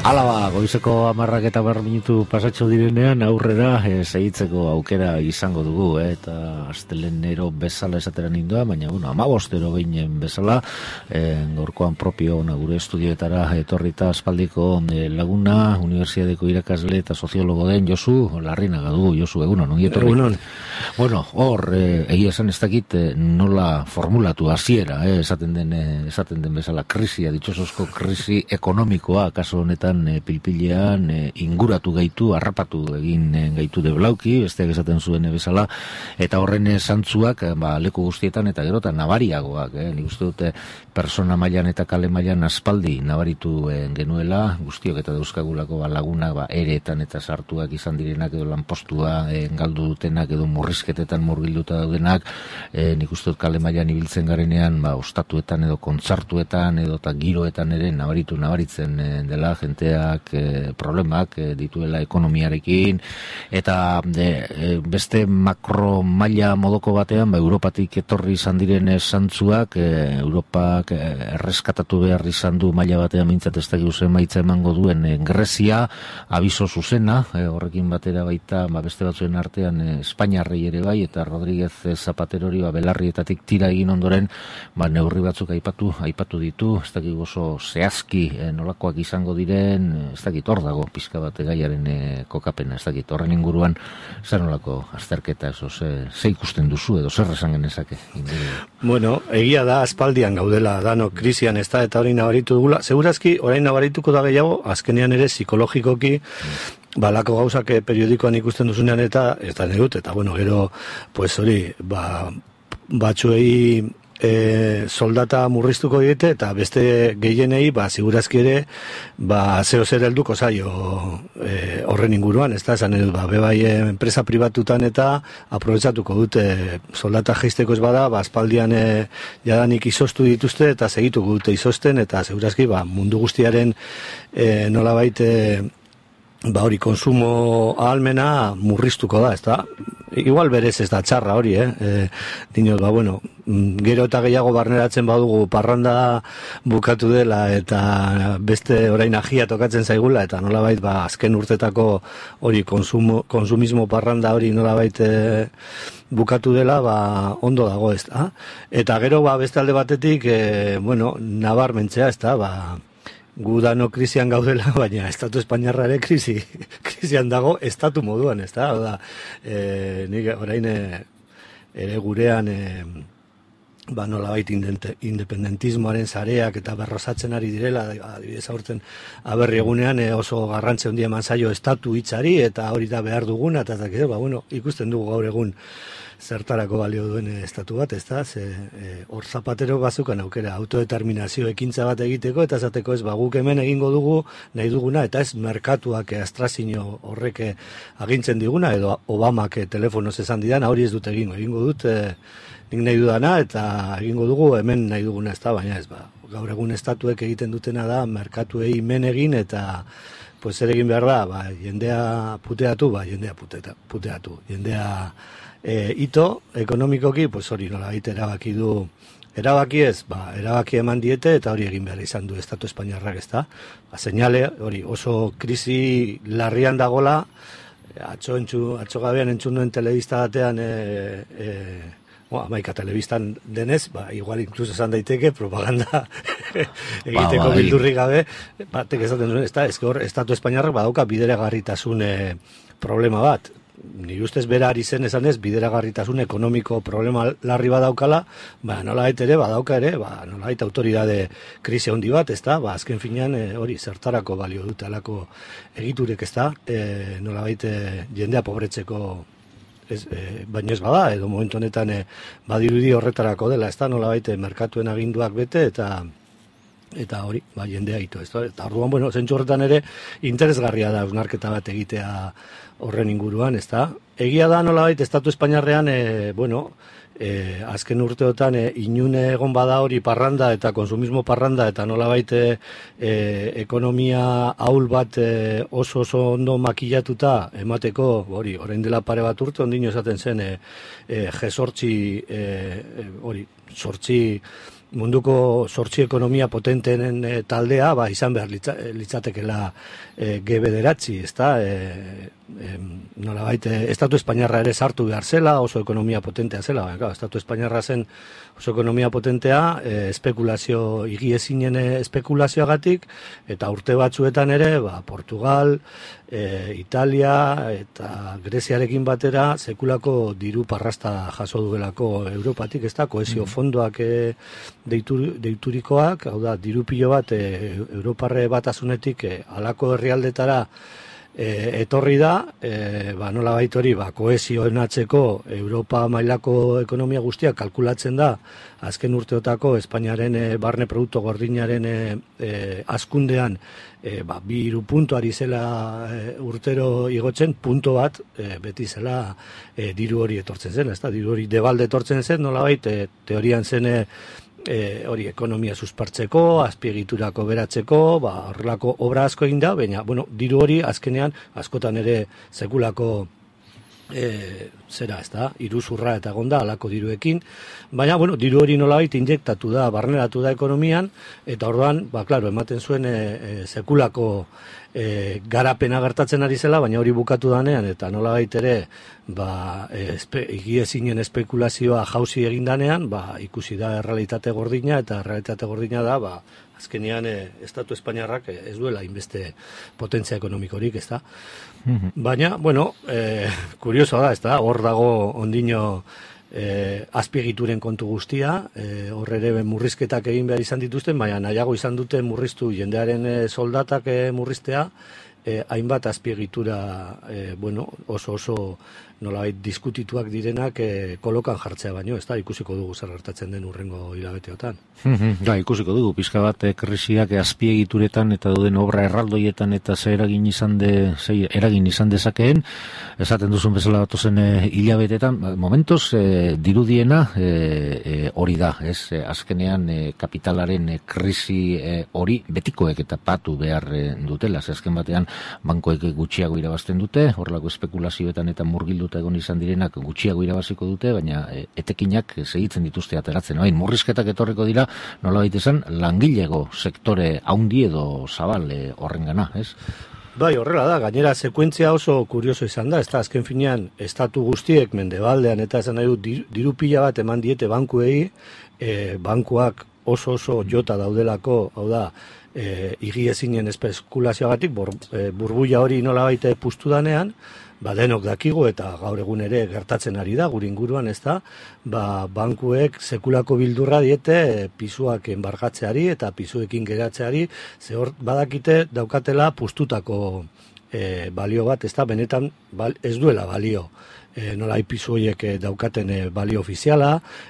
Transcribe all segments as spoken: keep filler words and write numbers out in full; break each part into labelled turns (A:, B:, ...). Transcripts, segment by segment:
A: Hala ba, goizeko hamarrak eta bar minutu pasatxo direnean aurrera e, segitzeko aukera izango dugu, eh, eta astelenero bezala esatera nindua, baina bueno, amabostero behinen bezala, e, gaurkoan propio na, gure estudioetara etorrita aspaldiko e, laguna, unibertsitateko irakasle eta soziologo den Josu Larrinaga dugu. Josu, egunon, ongi etorri.
B: Egunon.
A: Bueno, hor, e, egia esan ez dakit e, nola formulatu hasiera, eh, esaten den, e, esaten den bezala krisia, ditxosozko krisi ekonomikoa, kaso honetan E, pilpilean e, inguratu gaitu, harrapatu egin e, gaitu deblauki, besteak esaten zuen bezala, eta horren zantzuak ba, leku guztietan eta gero eta nabariagoak, eh? Nik uste dute persona mailan eta kale mailan aspaldi nabaritu e, genuela, guztiok eta dauzkagulako ba, lagunak ba, ereetan eta sartuak izan direnak edo lanpostua e, galdu dutenak edo murrizketetan murgilduta daudenak, e, nik uste dut kale mailan ibiltzen garenean ba, ostatuetan edo kontzartuetan edo eta giroetan ere nabaritu nabaritzen e, dela jente E, problemak e, dituela ekonomiarekin eta de, e, beste makro maila modoko batean ba, Europatik etorri izan diren zantzuak e, Europak e, erreskatatu behar izan du maila batean mintzat ez dakik uzen maitza emango duen e, Grezia, abiso zuzena e, horrekin batera baita ba, beste batzuen artean e, Espainiarrei ere bai eta Rodríguez Zapaterori ba, belarrietatik tira egin ondoren ba, neurri batzuk aipatu aipatu ditu, ez dakik oso zehazki e, nolakoak izango diren ez dakit hor dago pizka bat gaiaren e, kokapena, ez dakit horren inguruan zer nolako azterketa eso, ze, ze ikusten duzu edo zer esan genezake inguru.
B: Bueno, egia da aspaldian gaudela dano krisian ez da eta hori nabaritu dugula, segurazki orain nabarituko da gehiago, azkenean ere psikologikoki mm. balako gauzak periodikoan ikusten duzunean eta ez da negut, eta bueno, gero pues hori, ba batzuei E, soldata murriztuko diete eta beste gehienei ba segurazki ere ba zeo zer helduko zaio e, horren inguruan, ez da esan edo ba bebai enpresa pribatutan eta aprobetxatuko dute soldata jaisteko ez bada ba aspaldian e, jadanik izoztu dituzte eta segituko dute izosten eta segurazki ba mundu guztiaren e, nolabait e, ba hori konsumo ahalmena murriztuko da, ez da? Igual berez ez da txarra hori, eh? E, dinot, ba, bueno, gero eta gehiago barneratzen badugu parranda bukatu dela eta beste orain ajia tokatzen zaigula eta nolabait, ba, azken urtetako hori konsumo, konsumismo parranda hori nolabait e, bukatu dela, ba, ondo dago, ez da? Eta gero, ba, beste alde batetik, e, bueno, nabarmentzea, ez da, ba, gu dano krisian gaudela, baina estatu espainiarra ere krisi, krisian dago estatu moduan, ez da? Oda, e, nik orain e, ere gurean e, ba nolabait independentismoaren sareak eta berrosatzen ari direla, adibidez aurten aberri egunean e, oso garrantze handia eman zaio estatu hitzari eta hori da behar duguna, eta ez ba, bueno, ikusten dugu gaur egun zertarako balio duen estatu bat, ez da, ze hor e, Zapatero bazukan aukera autodeterminazio ekintza bat egiteko, eta esateko ez, ba, guk hemen egingo dugu nahi duguna, eta ez merkatuak astrazio horrek agintzen diguna, edo Obamak telefonoz esan didan, hori ez dut egingo, egingo dut e, nik nahi dudana, eta egingo dugu hemen nahi duguna, ez da, baina ez, ba, gaur egun estatuek egiten dutena da, merkatuei men egin, eta pues ere egin behar da, ba, jendea puteatu, ba, jendea puteta, puteatu, jendea E, ito ekonomikoki, pues hori nola baita erabaki du, erabaki ez, ba, erabaki eman diete eta hori egin behar izan du estatu espainiarrak, ez da? Ba, seinale, hori oso krisi larrian dagola, atxo, entzu, atxo gabean entzun duen telebista batean, e, e, Bo, amaika telebistan denez, ba, igual inkluso esan daiteke propaganda egiteko ba, ba, bildurri gabe, batek esaten zuen, ez da, ez hor, estatu espainiarrak badauka bideragarritasun e, problema bat. Ni ustez bera ari zen esan ez, bideragarritasun ekonomiko problema larri badaukala, ba, nolabait ere, badauka ere, ba, nolabait autoridade krisi handi bat, ez da, ba, azken finean, e, hori, zertarako balio dute alako egiturek, ez da, e, nolabait e, jendea pobretzeko, ez, e, baina ez bada, edo momentu honetan e, badirudi horretarako dela, ez da, nolabait e, merkatuen aginduak bete, eta eta hori, ba, jendea ito, ez da, eta orduan, bueno, zentzu horretan ere, interesgarria da, eusnarketa bat egitea horren inguruan, ez da. Egia da, nolabait, estatu espainiarrean, e, bueno, e, azken urteotan e, inune egon bada hori parranda eta konsumismo parranda eta nolabait e, ekonomia ahul bat e, oso oso ondo makillatuta emateko, hori, orain dela pare bat urte, ondino esaten zen e, e, jesortzi, e, hori, sortzi munduko sortzi ekonomia potentenen e, taldea, ba, izan behar litza, litzatekela e, Ge bederatzi, ezta? E, e, nolabait, e, Estatu Espainiarra ere sartu behar zela, oso ekonomia potentea zela, baina, Estatu Espainiarra zen oso ekonomia potentea, e, espekulazio, higiezinen espekulazioagatik, eta urte batzuetan ere, ba, Portugal, e, Italia eta Greziarekin batera sekulako diru parrasta jaso duelako Europatik, ez da, kohesio fondoak e, deitur, deiturikoak, hau da, diru pilo bat e, Europarre batasunetik e, alako herrialdetara E, etorri da, e, ba, nola baitori, ba, kohesioen atzeko Europa mailako ekonomia guztiak kalkulatzen da, azken urteotako Espainiaren e, barne produktu gordinaren e, e, askundean, e, ba, bi hiru puntu ari zela e, urtero igotzen, punto bat e, beti zela e, diru hori etortzen zen, ez da, diru hori debalde etortzen zen, nola bait, e, teorian zen e, E, hori ekonomia suspertzeko, azpiegiturako beratzeko, ba, horrelako obra asko egin da, baina, bueno, diru hori azkenean, askotan ere sekulako e, zera, ez da, iruzurra eta gonda, alako diruekin, baina, bueno, diru hori nolabait injektatu da, barneratu da ekonomian, eta orduan, ba, klaro, ematen zuen e, e, sekulako e, garapena gertatzen ari zela, baina hori bukatu danean, eta nolabait ere, ba, e, higiezinen espekulazioa jauzi egin danean, ba, ikusi da errealitate gordina, eta errealitate gordina da, ba, azkenean e, Estatu Espainiarrak e, ez duela inbeste potentzia ekonomikorik, ez da. Baina, bueno, e, kurioso da, ez da, hor dago ondino e, azpiegituren kontu guztia, e, hor ere murrizketak egin behar izan dituzten, baina nahiago izan dute murriztu jendearen e, soldatak e, murriztea, e, hainbat azpiegitura, e, bueno, oso oso nolabait diskutituak direnak e, kolokan jartzea baino, ez da, ikusiko dugu zer gertatzen den urrengo hilabeteotan.
A: Da, ikusiko dugu, pizka bat e, krisiak e, azpiegituretan eta duden obra erraldoietan eta ze eragin izan de, ze eragin izan dezakeen, esaten duzun bezala batozen e, hilabetetan, momentoz e, dirudiena e, e, hori da, ez, e, azkenean e, kapitalaren e, krisi e, hori betikoek eta patu behar e, dutela, ze azken batean bankoek gutxiago irabazten dute, horrelako espekulazioetan eta murgildu egon izan direnak gutxiago irabaziko dute, baina e, etekinak segitzen dituzte ateratzen. Baina murrizketak etorriko dira, nolabait esan, langilego sektore haundi edo zabal e, horrengana, ez?
B: Bai, horrela da, gainera sekuentzia oso kurioso izan da, ez da, azken finean, estatu guztiek mendebaldean eta esan nahi du, diru pila bat eman diete bankuei, e, bankuak oso oso jota daudelako, hau da, e, higiezinen espekulazioagatik, e, burbuila hori nolabait puztu danean, ba, denok dakigu eta gaur egun ere gertatzen ari da, gure inguruan, ez da, ba, bankuek sekulako bildurra diete e, pisuak enbargatzeari eta pisuekin geratzeari, ze hor badakite daukatela puztutako e, balio bat, ez da, benetan bal, ez duela balio. E, nola pisu horiek daukaten e, balio ofiziala,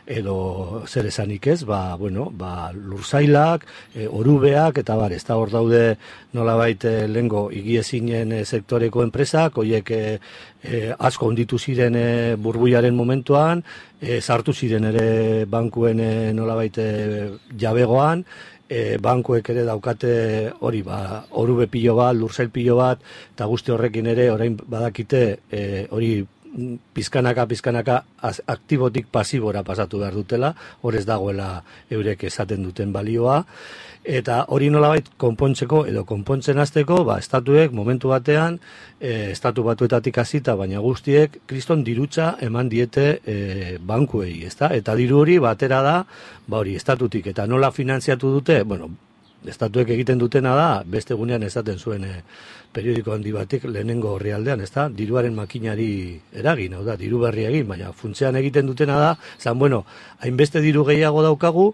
B: edo zer esanik ez, ba, bueno, ba, lurzailak, e, orubeak, eta bar, ez da hor daude nolabait e, lengo higiezinen e, sektoreko enpresak, horiek e, e, asko onditu ziren e, burbuiaren momentuan, e, sartu ziren ere bankuen e, nolabait e, jabegoan, E, bankuek ere daukate hori, ba, orube pilo bat, lurzail pilo bat, eta guzti horrekin ere orain badakite e, hori pizkanaka, pizkanaka aktibotik pasibora pasatu behar dutela, hor ez dagoela eurek esaten duten balioa, eta hori nolabait konpontzeko edo konpontzen hasteko, ba, estatuek momentu batean, e, estatu batuetatik hasita, baina guztiek kriston dirutza eman diete e, bankuei, ezta? Eta diru hori batera da, ba hori, estatutik, eta nola finantziatu dute, bueno, estatuek egiten dutena da, beste gunean esaten zuen e, periodiko handi batik lehenengo orrialdean, ezta? Diruaren makinari eragin, hau da, diru berri egin, baina funtzean egiten dutena da, zan, bueno, hainbeste diru gehiago daukagu,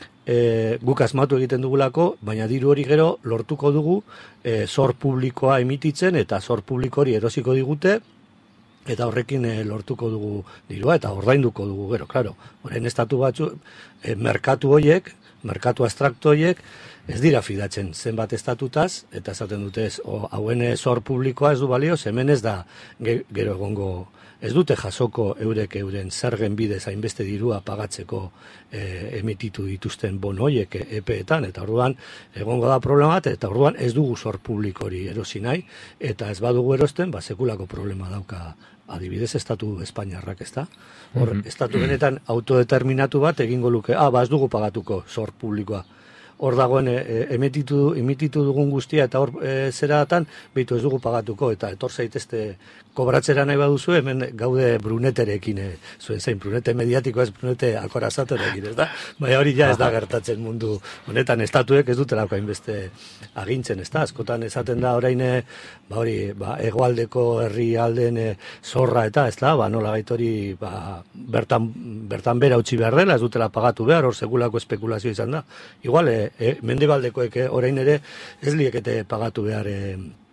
B: e, guk asmatu egiten dugulako, baina diru hori gero lortuko dugu e, zor publikoa emititzen, eta zor publiko hori erosiko digute, eta horrekin e, lortuko dugu dirua, eta ordainduko dugu gero, claro. Horren estatu batzu, e, merkatu horiek, merkatu abstraktu horiek, ez dira fidatzen zenbat estatutaz, eta esaten dute ez, o, hauen zor publikoa ez du balio, hemen ez da ge, gero egongo ez dute jasoko eurek euren zergen bidez hainbeste dirua pagatzeko e, emititu dituzten bonoiek epeetan, eta orduan egongo da problema bat, eta orduan ez dugu zor publikori erosi nahi, eta ez badugu erosten, ba, sekulako problema dauka adibidez estatu Espainiarrak, ez da? Hor, mm-hmm. estatu benetan autodeterminatu bat egingo luke, ah, ba, ez dugu pagatuko zor publikoa. Hor dagoen e, emititu, emititu dugun guztia eta hor e, zeratan, behitu ez dugu pagatuko, eta etor zaitezte kobratzera nahi baduzu, hemen gaude bruneterekin, e, zuen zein, brunete mediatiko ez brunete akorazaterekin, ez da? Baina hori ja ez da gertatzen mundu honetan, estatuek ez dutelako hainbeste agintzen, ez da? Askotan esaten da orain, ba hori, ba, hegoaldeko herri alden e, zorra eta, ez da? Ba, nola bait hori, ba, bertan, bertan bera utzi behar dela, ez dutela pagatu behar, hor sekulako espekulazio izan da. Igual, e, e, mendebaldekoek e, orain ere ez liekete pagatu behar e,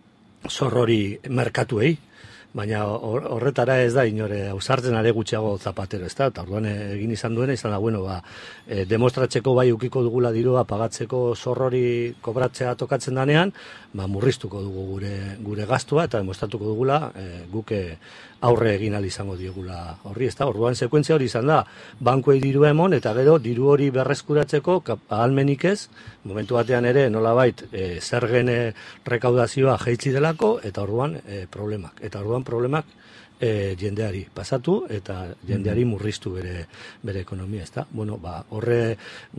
B: zorrori merkatuei, baina horretara ez da inore ausartzen are gutxiago Zapatero, ez da, eta orduan egin izan duena izan da, bueno, ba, e, demostratzeko bai ukiko dugula dirua pagatzeko zorrori kobratzea tokatzen danean, ba, murriztuko dugu gure, gure gastua, eta demostratuko dugula e, guke aurre egin ahal izango diogula horri, ez da, orduan sekuentzia hori izan da, bankuei diru emon, eta gero diru hori berreskuratzeko ahalmenik ez, momentu batean ere nolabait e, zergen e, rekaudazioa jaitsi delako, eta orduan e, problemak, eta orduan problemak e, jendeari pasatu eta jendeari murriztu bere bere ekonomia, ezta? Bueno, ba, horre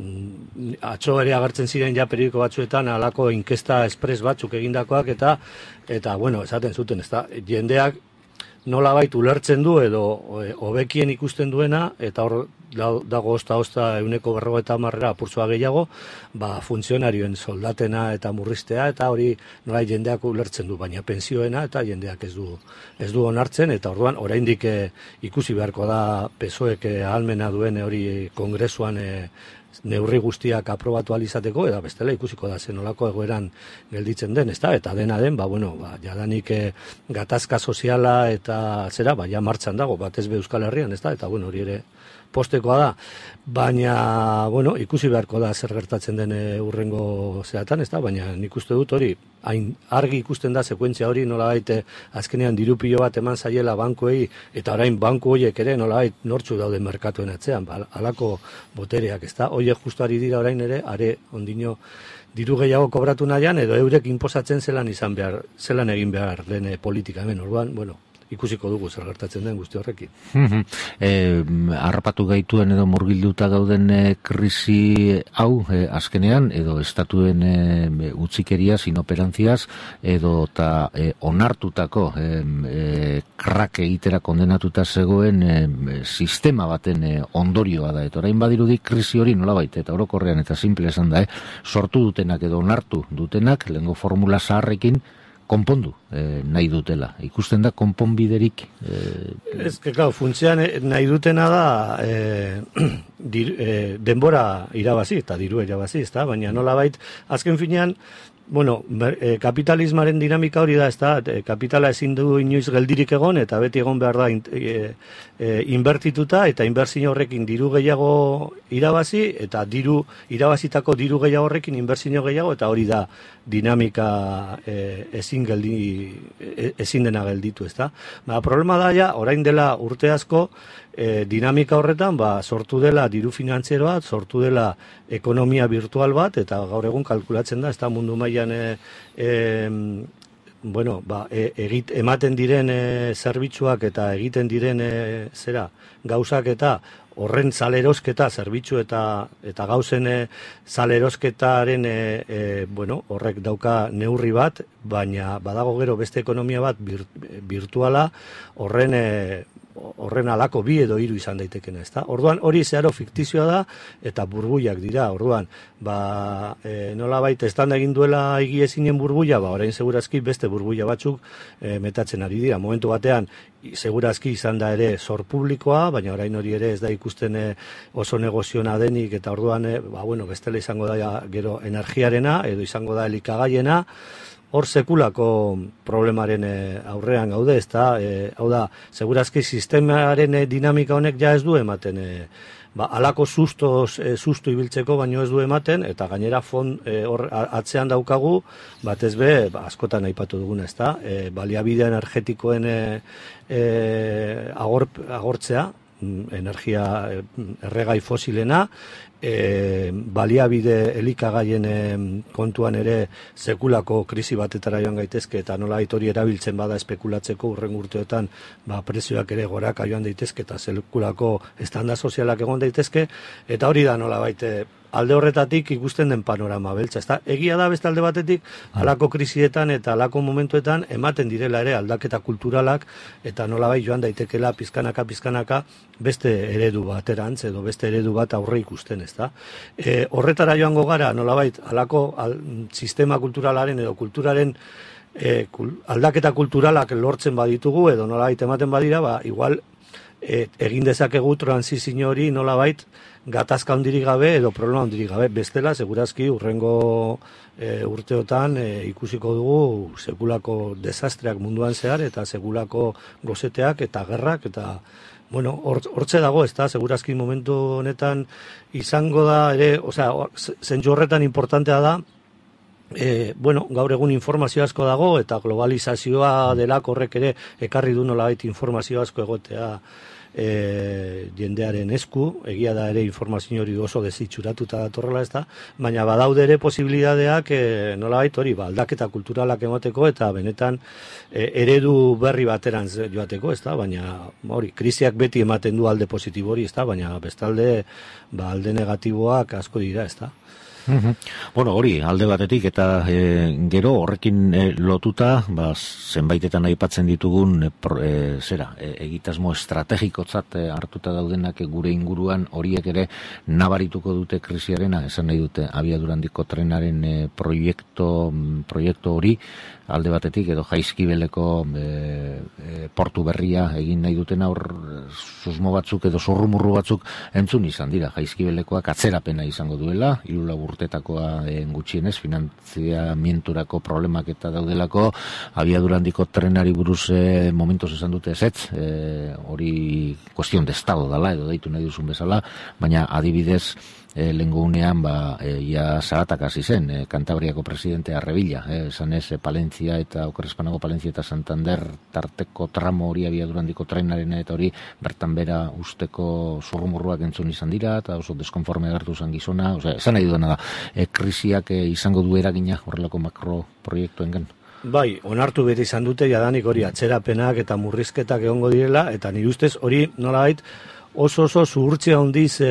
B: mm, atzo ere agertzen ziren ja periodiko batzuetan halako inkesta express batzuk egindakoak eta eta bueno, esaten zuten, ezta? Jendeak nolabait ulertzen du edo hobekien ikusten duena eta hor dago osta-osta ehuneko berrogeita hamarera apurtzoa gehiago, ba, funtzionarioen soldatena eta murriztea, eta hori nolai jendeak ulertzen du, baina pensioena eta jendeak ez du ez du onartzen, eta orduan oraindik e, ikusi beharko da P S O Ek ahalmena duen hori kongresuan e, neurri guztiak aprobatu alizateko, eta bestela ikusiko da zenolako egoeran gelditzen den, ezta? Eta dena den, ba, bueno, ba, jadanik e, gatazka soziala eta zera, ba, ja martxan dago, batez be Euskal Herrian, ezta? Eta, bueno, hori ere postekoa da, baina, bueno, ikusi beharko da zer gertatzen den urrengo zeatan, ezta? Baina nik uste dut hori, hain argi ikusten da sekuentzia hori nolabait azkenean diru pilo bat eman zaiela bankuei, eta orain banku horiek ere nolabait nortzu daude merkatuen atzean, ba, halako botereak, ezta? Horiek justu ari dira orain ere, are ondino diru gehiago kobratu nahian, edo eurek inposatzen zelan izan behar, zelan egin behar den politika hemen, orduan, bueno, ikusiko dugu zer gertatzen den guzti horrekin.
A: e, harrapatu gaituen edo murgilduta gauden e, krisi hau e, azkenean, edo estatuen e, utzikeriaz, inoperantziaz, edo ta e, onartutako e, e, krak egitera kondenatuta zegoen e, sistema baten e, ondorioa da. Eta orain badirudi krisi hori nolabait, eta orokorrean eta simple esan da, e, sortu dutenak edo onartu dutenak, lehengo formula zaharrekin, konpondu eh, nahi dutela. Ikusten da konponbiderik... Eh,
B: Ez, que, claro, funtzean nahi dutena da eh, dir, eh, denbora irabazi, eta diru irabazi, ezta? Baina nolabait, azken finean, bueno, eh, kapitalismaren dinamika hori da, ezta? Eh, kapitala ezin du inoiz geldirik egon, eta beti egon behar da eh, eh, inbertituta, eta inbertsio horrekin diru gehiago irabazi, eta diru irabazitako diru gehiago horrekin inbertsio gehiago, eta hori da dinamika eh, ezin geldi, ezin dena gelditu, ezta? Ba, problema da ja, orain dela urte asko, e, dinamika horretan, ba, sortu dela diru finantzieroa, sortu dela ekonomia virtual bat, eta gaur egun kalkulatzen da, ez da mundu mailan e, e, bueno, ba, e, egit, ematen diren e, zerbitzuak eta egiten diren e, zera, gauzak eta horren salerosketa, zerbitzu eta eta gauzen e, salerosketaren e, e, bueno, horrek dauka neurri bat, baina badago gero beste ekonomia bat bir, virtuala, horren e, horren alako bi edo hiru izan daitekena, ezta? Orduan hori zeharo fiktizioa da eta burbuiak dira. Orduan, ba, e, nolabait eztanda egin duela egiezinen burbuia, ba orain segurazki beste burbuia batzuk e, metatzen ari dira. Momentu batean segurazki izan da ere zor publikoa, baina orain hori ere ez da ikusten e, oso negoziona denik, eta orduan e, ba bueno, bestela izango da gero energiarena edo izango da elikagaiena. hor sekulako problemaren e, aurrean gaude, ezta? E, hau da, segurazki sistemaren e, dinamika honek ja ez du ematen, e, ba, alako sustos, e, sustu ibiltzeko baino ez du ematen, eta gainera fond e, hor atzean daukagu, batez be, ba, askotan aipatu duguna, ezta? E, baliabide energetikoen e, e, agor, agortzea, energia erregai fosilena, e, baliabide elikagaien e, kontuan ere sekulako krisi batetara joan gaitezke, eta nola hori erabiltzen bada espekulatzeko urren urteotan ba, prezioak ere goraka joan daitezke, eta sekulako estanda sozialak egon daitezke, eta hori da nola baite alde horretatik ikusten den panorama beltza. Ezta? Egia da beste alde batetik, halako krisietan eta halako momentuetan ematen direla ere aldaketa kulturalak, eta nolabait joan daitekela pizkanaka pizkanaka beste eredu baterantz edo beste eredu bat aurre ikusten, ezta? E, horretara joango gara nolabait halako al, sistema kulturalaren edo kulturaren e, kul, aldaketa kulturalak lortzen baditugu edo nolabait ematen badira, ba igual e, egin dezakegu transizio hori nolabait gatazka handirik gabe edo problema handirik gabe. Bestela, segurazki, urrengo e, urteotan e, ikusiko dugu sekulako desastreak munduan zehar eta sekulako gozeteak eta gerrak eta bueno, hortze dago, ez da, segurazki momentu honetan izango da ere, osea, zentzu horretan importantea da, e, bueno, gaur egun informazio asko dago eta globalizazioa delako horrek ere ekarri du nolabait informazio asko egotea E, jendearen esku, egia da ere informazio hori oso desitxuratuta datorrela, ez da, baina badaude ere posibilidadeak e, nolabait hori, ba, aldaketa kulturalak emateko eta benetan e, eredu berri bateran joateko, ez da, baina hori, krisiak beti ematen du alde positibo hori, ez da, baina bestalde ba, alde negatiboak asko dira, ez da.
A: Bueno, hori, alde batetik eta e, gero horrekin e, lotuta, ba, zenbaitetan aipatzen ditugun e, pro, e, zera, e, egitasmo estrategikotzat e, hartuta daudenak gure inguruan horiek ere nabarituko dute krisiarena, esan nahi dute abiadura handiko trenaren e, proiektu, proiektu hori, alde batetik edo Jaizkibeleko e, e, portu berria egin nahi dutena hor susmo batzuk edo zurrumurru batzuk entzun izan dira. Jaizkibelekoak atzerapena izango duela, hiru lau urtetakoa e, gutxienez, finanziamenturako problemak eta daudelako, abiadura handiko trenari buruz e, momentos esan dute ezetz, e, hori kuestion de estado dala edo deitu nahi duzun bezala, baina adibidez E, lehengo unean, ba, e, ia zaratak hasi zen, e, Kantabriako presidentea Revilla, e, esan ez, e, Palentzia eta Okerrezpanago Palentzia eta Santander tarteko tramo hori abiadura handiko trenaren eta hori bertan bera usteko zurrumurruak entzun izan dira, eta oso deskonforme agertu zen gizona, osea, esan nahi duena da, e, krisiak e, izango du eragina horrelako makroproiektuengan.
B: Bai, onartu beti izan dute jadanik hori atzerapenak eta murrizketak egongo direla, eta nire ustez hori nolabait oso oso zuhurtzia handiz e,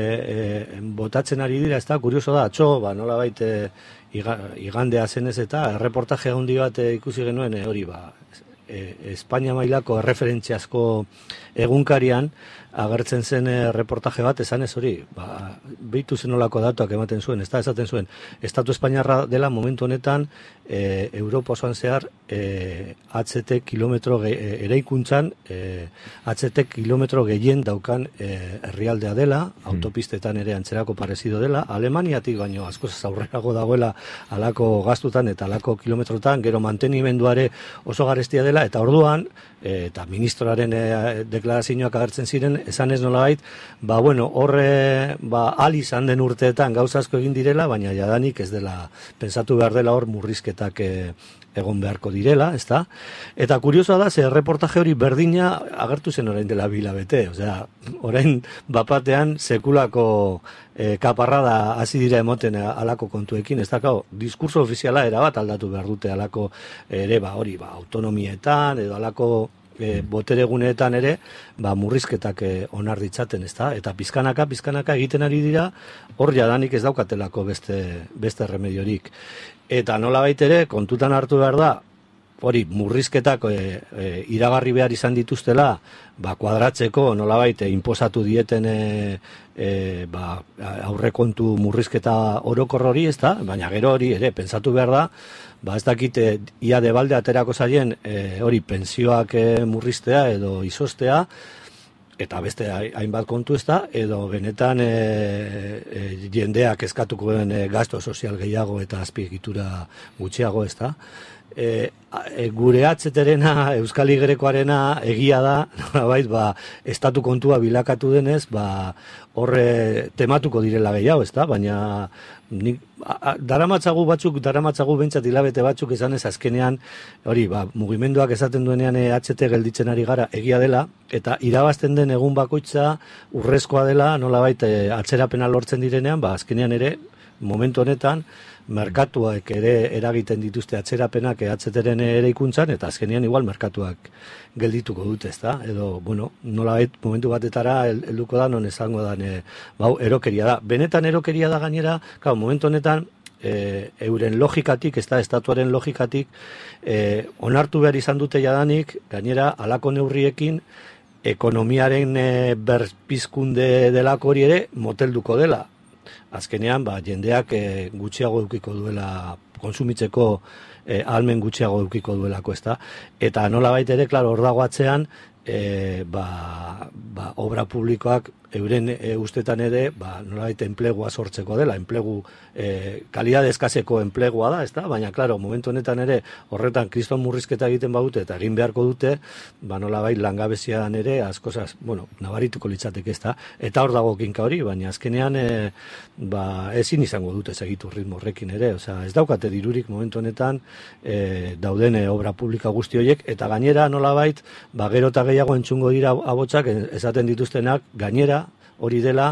B: e, botatzen ari dira, ez da, kurioso da, atxo, ba, nola baita e, igandea zenez eta erreportaje handi bat e, ikusi genuen e, hori, ba, e, Espainia mailako erreferentziazko egunkarian agertzen zen e, reportaje bat, esan ez hori, ba, behitu zenolako datuak ematen zuen, ez da, esaten zuen, Estatu Espainiarra dela momentu honetan e, Europa osoan zehar e, H T kilometro ge, e, eraikuntzan e, H T kilometro gehien daukan e, herrialdea dela, autopistetan ere antzerako parezido dela, Alemaniatik baino askoz aurrerago dagoela alako gastutan eta alako kilometrotan, gero mantenimenduare oso garestia dela, eta orduan, e, eta ministroaren e, deklarazioak agertzen ziren, esan ez nolabait, ba bueno, horre, ba, al izan den urteetan gauza asko egin direla, baina jadanik ez dela, pensatu behar dela hor murrizketak e, egon beharko direla, ezta? Eta kuriosoa da, ze reportaje hori berdina agertu zen orain dela bilabete, osea, orain bapatean sekulako e, kaparrada hasi dira emoten alako kontuekin, ez da, kau, diskurso ofiziala erabat aldatu behar dute alako ere, ba, hori, ba, autonomietan, edo alako E, botereguneetan ere, ba, murrizketak e, onar ditzaten, ezta? Eta pizkanaka, pizkanaka egiten ari dira, hor jadanik ez daukatelako beste, beste remediorik. Eta nolabait ere, kontutan hartu behar da, hori, murrizketak e, e, iragarri behar izan dituztela, ba, kuadratzeko nolabait e, inposatu dieten e, e, ba, aurrekontu murrizketa orokor hori, ezta? Baina gero hori ere, pentsatu behar da, ba ez dakit, e, ia debalde aterako zaien e, hori pensioak e, murriztea edo izostea, eta beste hainbat kontu ez da, edo benetan e, e, jendeak eskatuko den e, gasto sozial gehiago eta azpiegitura gutxiago ez da. E, e, gure atzeterena, Euskal Igrekoarena egia da, nolabait, ba, estatu kontua bilakatu denez, ba, horre tematuko direla gehiago, ez da, baina nik, a, a, daramatzagu batzuk, daramatzagu behintzat hilabete batzuk esanez azkenean, hori, ba, mugimenduak esaten duenean E H T gelditzen ari gara egia dela, eta irabazten den egun bakoitza urrezkoa dela, nolabait, e, atzerapena lortzen direnean, ba, azkenean ere, momentu honetan, merkatuak ere eragiten dituzte atzerapenak ehatzeteren ere ikuntzan, eta azkenean igual merkatuak geldituko dute, ezta? Edo, bueno, nolabait momentu batetara helduko da, non esango da, e, bau, erokeria da. Benetan erokeria da gainera, claro, momentu honetan, e, euren logikatik, ez da, estatuaren logikatik, e, onartu behar izan dute jadanik, gainera, halako neurriekin, ekonomiaren e, berpizkunde delako hori ere, motelduko dela. Azkenean, ba, jendeak e, gutxiago edukiko duela, konsumitzeko e, ahalmen gutxiago edukiko duelako, ezta? Eta nolabait ere, klaro, hor dago atzean, e, ba, ba, obra publikoak euren e, ustetan ere, ba, nolabait enplegua sortzeko dela, enplegu, e, kalidade eskaseko enplegua da, ezta? Baina, klaro, momentu honetan ere, horretan kriston murrizketa egiten badute eta egin beharko dute, ba, nolabait langabezian ere, askozaz, bueno, nabarituko litzateke, ezta? Eta hor dago kinka hori, baina azkenean, e, ba, ezin izango dute segitu ritmo horrekin ere, osea, ez daukate dirurik momentu honetan, e, dauden e, obra publika guzti horiek, eta gainera nolabait, ba, gero eta gehiago entzungo dira abotsak esaten dituztenak, gainera, hori dela,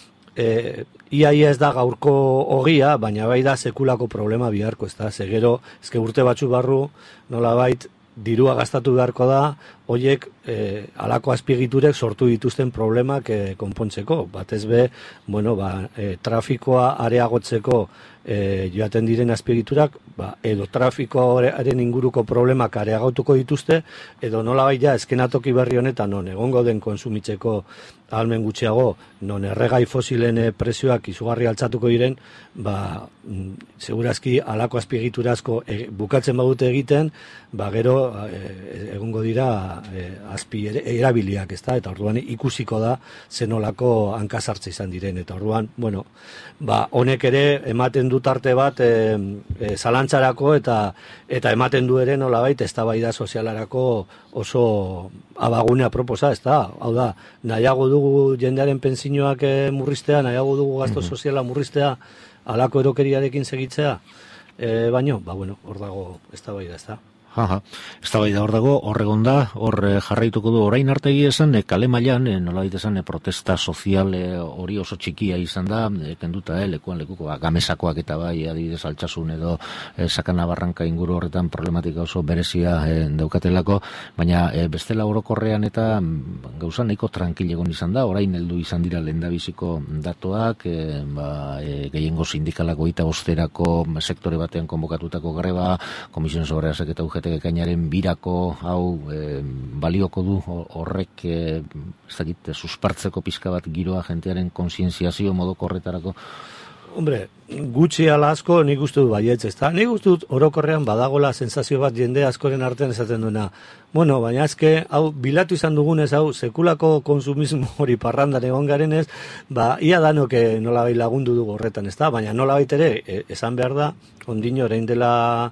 B: e, ia ia ez da gaurko ogia, baina bai da sekulako problema biharko, ez da, segero, ezke urte batzu barru, nolabait, dirua gastatu beharko da, horiek e, alako azpiegiturek sortu dituzten problemak e, konpontzeko. Batez be, bueno, ba, e, trafikoa areagotzeko e, joaten diren azpiegiturak, ba, edo trafikoaren inguruko problemak areagotuko dituzte, edo nolabait ja eskenatoki berri honetan non egongo den konsumitzeko ahalmen gutxiago, non erregai fosilen prezioak izugarri altzatuko diren, ba, segurazki alako azpiegiturazko e, bukatzen badute egiten, ba, gero e, egongo dira e, azpi erabiliak, ez da, eta orduan ikusiko da zenolako hankasartze izan diren, eta orduan, bueno, ba, honek ere ematen du tarte bat e, e, zalantzarako eta eta ematen du ere nolabait eztabaida sozialarako oso abagunea proposa, ez da, hau da, nahiago dugu jendearen pentsinoak e, murriztea, nahiago dugu gasto soziala murriztea, alako erokeriarekin segitzea, e, baino, ba, bueno, hor dago eztabaida, ez da.
A: Aha, ez da bai da hor dago, horregon da, hor jarraituko du orain artegi esan, e, kale mailan, e, nolabait esan, e, protesta sozial e, hori oso txikia izan da, e, kenduta, e, lekuan lekuko, ba, gamesakoak eta bai, adibidez altsasun edo e, sakana barranka inguru horretan problematika oso berezia e, daukatelako, baina e, bestela orokorrean eta gauza nahiko tranquilegon izan da, orain heldu izan dira lehendabiziko datoak, e, ba, e, gehiengo sindikalako eta bosterako sektore batean konbokatutako greba, Komisiones Obreras eta U G T ekainaren birako hau e, balioko du horrek e, ez dakit, suspertzeko pizka bat giroa jentearen kontzientziazio modoko horretarako?
B: Hombre, gutxi ala asko nik uste dut baietz, ez da? Nik uste dut orokorrean badagola sensazio bat jende askoren artean esaten duena. Bueno, baina azke, hau, bilatu izan dugunez, hau, sekulako konsumismo hori parrandan egon garenez, ba, ia danoke nolabait lagundu dugu horretan, ez da? Baina nolabait ere, esan behar da, ondino orain dela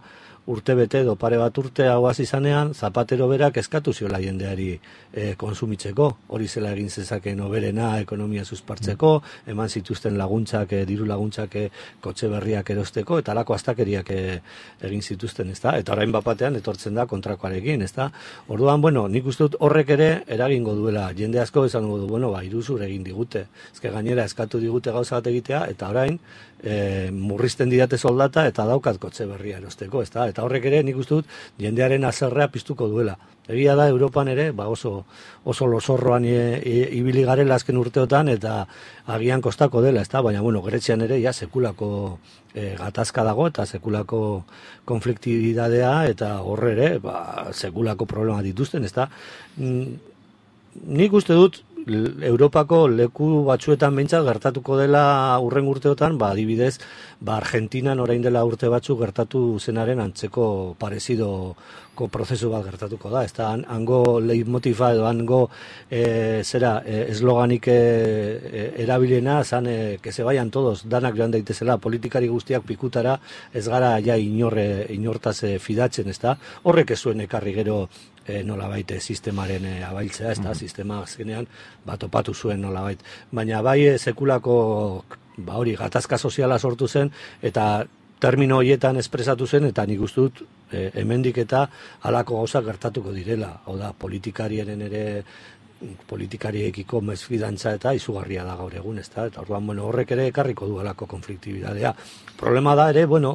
B: urte bete edo pare bat urte hauaz izanean, Zapatero berak eskatu ziola jendeari e, konsumitzeko, hori zela egin zezakeen oberena ekonomia suspartzeko, eman zituzten laguntzak, e, diru laguntzak e, kotxe berriak erosteko, eta alako astakeriak e, egin zituzten, ezta? Eta orain bapatean etortzen da kontrakoarekin, ezta? Orduan, bueno, nik uste dut horrek ere eragingo duela, jende asko esango du, bueno, ba, iruzur egin digute, ezke gainera eskatu digute gauza bat egitea, eta orain, e, murrizten didate soldata, eta daukat kotxe berria erosteko, ezta? Eta horrek ere nik uste dut jendearen azerrea piztuko duela. Egia da Europan ere, ba oso oso losorroan ibili garela azken urteotan eta agian kostako dela, ezta? Baina bueno, Grezian ere ja sekulako e, gatazka dago eta sekulako konfliktibidadea eta horre ere, ba sekulako problema dituzten, ezta? Nik uste dut Europako leku batzuetan behintzat gertatuko dela urren urteotan, ba, adibidez, ba, Argentinan orain dela urte batzu gertatu zenaren antzeko parezidoko prozesu bat gertatuko da. Ez da, hango leitmotifa edo hango e, zera, e, esloganik e, erabiliena, zan, e, que se vayan todos, danak joan daitezela, politikari guztiak pikutara, ez gara ja inorre, inortaz e, fidatzen, ez da. Horrek ez zuen ekarri gero E, nolabait sistemaren e, abailtzea, ez da, mm. sistema azkenean bat opatu zuen nolabait. Baina bai e, sekulako, ba hori, gatazka soziala sortu zen, eta termino horietan espresatu zen, eta nik uste dut e, hemendik eta halako gauzak gertatuko direla. Hau da, politikarien ere politikariekiko mesfidantza eta izugarria da gaur egun, ez da, eta orduan, bueno, horrek ere ekarriko du halako konfliktibidadea. Problema da ere, bueno,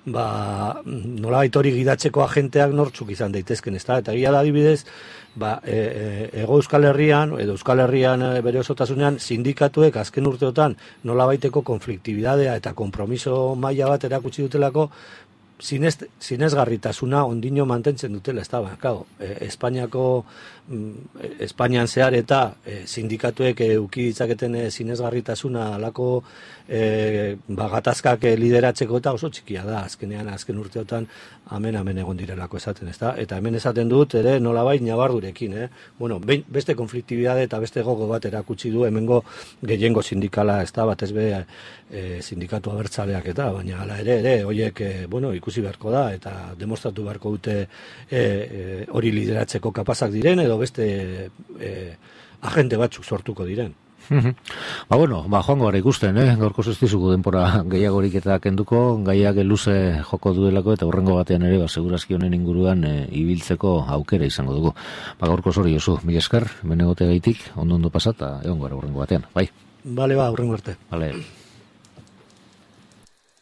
B: ba, nolabait hori gidatzeko agenteak nortzuk izan daitezken, ez da, eta egia da adibidez, ba, e, e, Ego Euskal Herrian, edo Euskal Herrian bere osotasunean, sindikatuek azken urteotan nolabaiteko konfliktibidadea eta konpromiso maila bat erakutsi dutelako, Zinez, zinezgarritasuna ondino mantentzen dutela, ez da, ba, claro, eh, Espainiako, mm, Espainian zehar eta eh, sindikatuek eh, uki ditzaketen eh, zinezgarritasuna alako eh, bagatazkak eh, lideratzeko eta oso txikia da, azkenean, azken urteotan, amen, amen egon direlako esaten, ez da, eta hemen esaten dut, ere, nolabait nabardurekin, eh? Bueno, beste konfliktibidade eta beste gogo bat erakutsi du, hemengo gehiengo sindikala, ez da, batez be, eh, sindikatu abertzaleak eta, baina hala ere, ere, horiek, eh, bueno, ikusi beharko da, eta demostratu beharko dute e, e, hori lideratzeko kapazak diren, edo beste e, agente batzuk sortuko diren.
A: Ba bueno, ba joango gara ikusten, eh? Gaurko zestizuko denpora gehiagorik eta kenduko, gaiak luze joko duelako, eta hurrengo batean ere, ba, segurazki honen inguruan e, ibiltzeko aukera izango dugu. Ba gaurko zori, Josu, mila esker, benegote gaitik, ondo ondo pasata, egon gara hurrengo batean, bai?
B: Bale, ba, hurrengo arte.
A: Bale.